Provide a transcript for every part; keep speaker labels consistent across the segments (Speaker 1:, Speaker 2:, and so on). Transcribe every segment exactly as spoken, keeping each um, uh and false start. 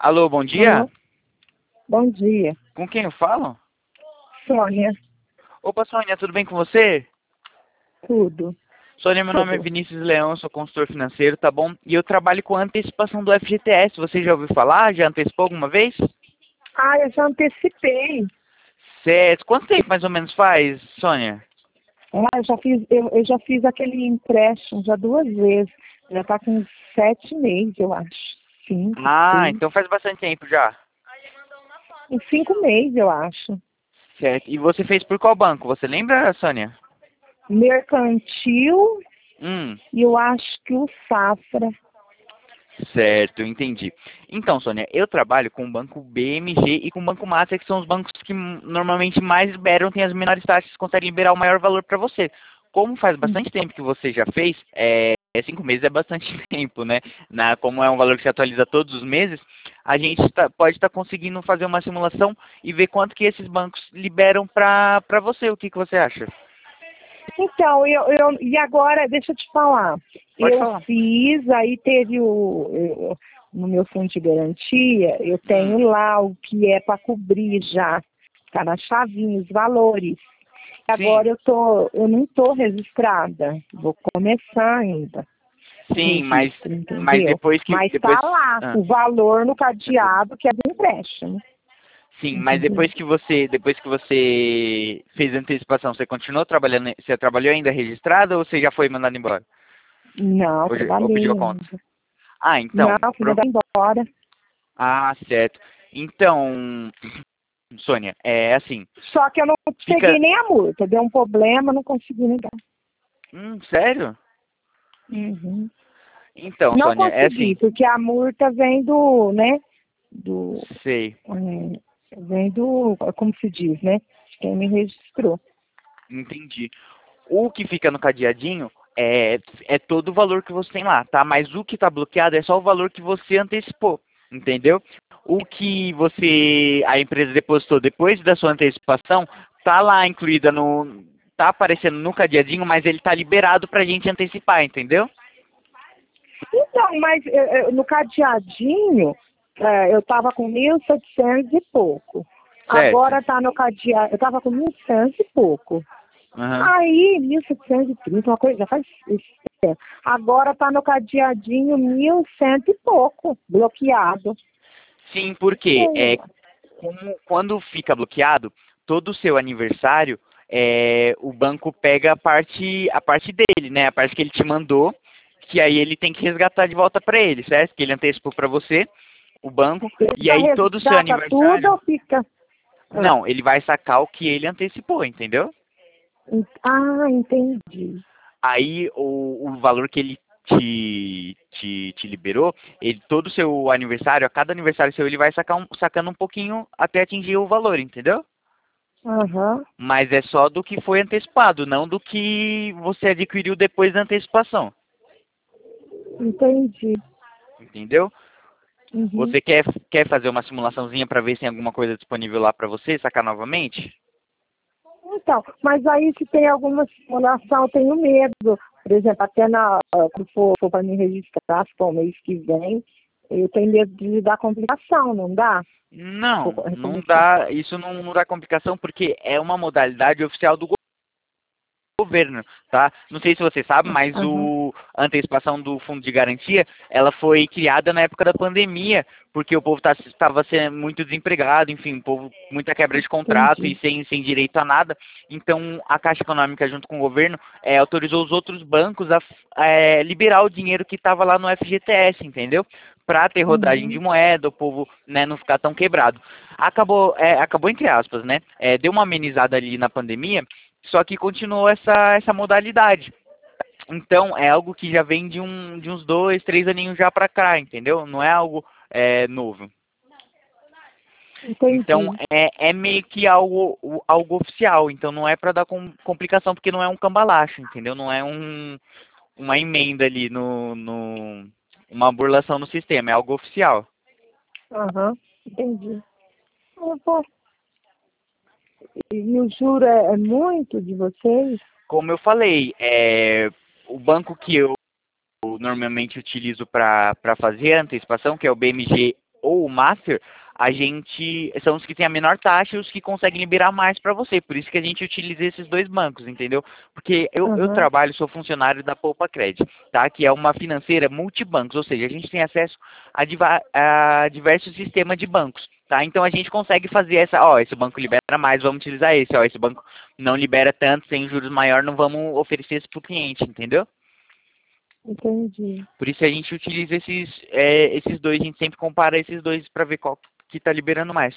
Speaker 1: Alô, bom dia?
Speaker 2: Alô? Bom dia.
Speaker 1: Com quem eu falo?
Speaker 2: Sônia,
Speaker 1: Opa, Sônia, tudo bem com você?
Speaker 2: tudo.
Speaker 1: Sônia, meu nome é
Speaker 2: Tudo.
Speaker 1: Vinícius Leão, sou consultor financeiro, tá bom? E eu trabalho com antecipação do F G T S. Você já ouviu falar? Já antecipou alguma vez?
Speaker 2: Ah, eu já antecipei.
Speaker 1: Certo. Quanto tempo mais ou menos faz, Sônia?
Speaker 2: Ah, eu já fiz, eu, eu já fiz aquele empréstimo já duas vezes. Já está com sete meses, eu acho. Cinco,
Speaker 1: Ah,
Speaker 2: seis.
Speaker 1: então faz bastante tempo já.
Speaker 2: Em cinco meses, eu acho.
Speaker 1: Certo. E você fez por qual banco? Você lembra, Sônia?
Speaker 2: Mercantil
Speaker 1: Hum,
Speaker 2: e eu acho que o Safra.
Speaker 1: certo, entendi. Então, Sônia, eu trabalho com o banco B M G e com o banco Master, que são os bancos que hum, normalmente mais liberam, têm as menores taxas, conseguem liberar o maior valor para você. Como faz bastante tempo que você já fez, é, é cinco meses é bastante tempo, né? Na, como é um valor que se atualiza todos os meses, a gente tá- pode estar conseguindo fazer uma simulação e ver quanto que esses bancos liberam para para você. O que, que você acha?
Speaker 2: Então, eu, eu, e agora, deixa eu te falar.
Speaker 1: Pode
Speaker 2: Eu
Speaker 1: falar.
Speaker 2: fiz, aí teve o, eu- no meu fundo de garantia, eu tenho
Speaker 1: Hum,
Speaker 2: lá o que é para cobrir já. Está na chavinha, os valores.
Speaker 1: sim,
Speaker 2: Agora eu tô, eu não estou registrada. Vou começar ainda o
Speaker 1: sim, mas,
Speaker 2: registro,
Speaker 1: mas
Speaker 2: entendeu?
Speaker 1: depois que...
Speaker 2: Mas
Speaker 1: Depois,
Speaker 2: está lá
Speaker 1: ah,
Speaker 2: o valor no
Speaker 1: depois.
Speaker 2: cadeado que é do empréstimo,
Speaker 1: Sim, mas
Speaker 2: entendeu?
Speaker 1: depois que você, depois que você fez a antecipação, você continuou trabalhando, você trabalhou ainda registrado ou você já foi mandado embora?
Speaker 2: Não,
Speaker 1: Ou, já- ou pediu
Speaker 2: trabalhei
Speaker 1: a conta?
Speaker 2: ainda.
Speaker 1: Ah,
Speaker 2: Não,
Speaker 1: então,
Speaker 2: fui
Speaker 1: pro-
Speaker 2: mandar embora.
Speaker 1: ah, certo. Então, Sônia, é assim,
Speaker 2: Só que eu não peguei
Speaker 1: fica,
Speaker 2: nem a multa. Deu um problema, não consegui negar.
Speaker 1: hum, sério?
Speaker 2: Uhum.
Speaker 1: Então,
Speaker 2: Não
Speaker 1: Sônia, é
Speaker 2: consegui,
Speaker 1: assim,
Speaker 2: porque a multa vem do, né, do,
Speaker 1: sei,
Speaker 2: é, vem do, como se diz, né, de quem me registrou.
Speaker 1: entendi. O que fica no cadeadinho é, é todo o valor que você tem lá, tá? Mas o que está bloqueado é só o valor que você antecipou, entendeu? O que você, a empresa depositou depois da sua antecipação, tá lá incluída no, tá aparecendo no cadeadinho, mas ele tá liberado pra gente antecipar, entendeu?
Speaker 2: Então, mas eh, eh, no cadeadinho, eh, eu estava com mil e setecentos e pouco.
Speaker 1: Certo.
Speaker 2: Agora está no cadeado, eu estava com mil e cem e pouco.
Speaker 1: Aham.
Speaker 2: Aí, mil setecentos e trinta, uma coisa, já faz isso. Agora está no cadeadinho mil e cem e pouco, bloqueado.
Speaker 1: Sim, porque é,
Speaker 2: Hum,
Speaker 1: como, quando fica bloqueado, todo o seu aniversário, é, o banco pega a parte, a parte dele, né? A parte que ele te mandou, que aí ele tem que resgatar de volta para ele, certo? Que ele antecipou para você, o banco,
Speaker 2: Ele
Speaker 1: e
Speaker 2: já
Speaker 1: aí todo o seu
Speaker 2: resgata tudo
Speaker 1: aniversário,
Speaker 2: ou fica... Ah,
Speaker 1: não, ele vai sacar o que ele antecipou, entendeu?
Speaker 2: en- ah, entendi.
Speaker 1: Aí o, o valor que ele te, te, te liberou, ele, todo o seu aniversário, a cada aniversário seu, ele vai sacar um, sacando um pouquinho até atingir o valor, entendeu?
Speaker 2: Aham,
Speaker 1: Mas é só do que foi antecipado, não do que você adquiriu depois da antecipação.
Speaker 2: entendi.
Speaker 1: Entendeu?
Speaker 2: Uhum.
Speaker 1: Você quer, quer fazer uma simulaçãozinha para ver se tem alguma coisa disponível lá para você sacar novamente?
Speaker 2: Então, mas aí se tem alguma simulação, eu tenho medo. Por exemplo, até na, ah, quando for, for para me registrar, se for o mês que vem, eu tenho medo de dar complicação, não dá? Se for
Speaker 1: Não, não
Speaker 2: recomeçar.
Speaker 1: dá, isso não, não dá complicação porque é uma modalidade oficial do governo, tá? Não sei se você sabe, mas
Speaker 2: Aham,
Speaker 1: o, a antecipação do fundo de garantia, ela foi criada na época da pandemia, porque o povo estava sendo muito desempregado, enfim, o povo muita quebra de contrato
Speaker 2: entendi.
Speaker 1: e sem, sem direito a nada. Então, a Caixa Econômica, junto com o governo, é, autorizou os outros bancos a é, liberar o dinheiro que estava lá no F G T S, entendeu? Para ter rodagem de
Speaker 2: Uhum.
Speaker 1: moeda, o povo, né, não ficar tão quebrado. Acabou, é, acabou entre aspas, né? É, deu uma amenizada ali na pandemia, só que continuou essa, essa modalidade. Então, é algo que já vem de, um, de uns dois, três aninhos já para cá, entendeu? Não é algo é, novo. Então,
Speaker 2: Entendi.
Speaker 1: é, é meio que algo, o- algo oficial. Então, não é para dar com, complicação, porque não é um cambalacho, entendeu? Não é um, uma emenda ali, no, no, uma burlação no sistema. É algo oficial.
Speaker 2: Aham, entendi. Eu vou- E o juro é, é muito de vocês?
Speaker 1: Como eu falei, é, o banco que eu normalmente utilizo para fazer a antecipação, que é o B M G ou o Master, a gente são os que têm a menor taxa e os que conseguem liberar mais para você. Por isso que a gente utiliza esses dois bancos, entendeu? Porque eu, eu
Speaker 2: Uhum.
Speaker 1: trabalho, sou funcionário da Poupa Cred, tá? Que é uma financeira multibancos, ou seja, a gente tem acesso a, diva- a diversos sistemas de bancos, tá? Então a gente consegue fazer essa, ó, esse banco libera mais, vamos utilizar esse, ó, esse banco não libera tanto, tem juros maior, não vamos oferecer isso para o cliente, entendeu?
Speaker 2: Entendi.
Speaker 1: Por isso a gente utiliza esses, é, esses dois, a gente sempre compara esses dois para ver qual que está liberando mais.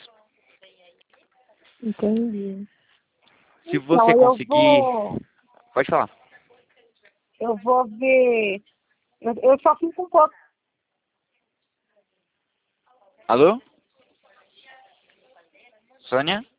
Speaker 2: Entendi.
Speaker 1: Se
Speaker 2: Então,
Speaker 1: você
Speaker 2: eu
Speaker 1: conseguir,
Speaker 2: vou,
Speaker 1: pode falar.
Speaker 2: eu vou ver. Eu, eu só fico um pouco.
Speaker 1: Alô? Sônia?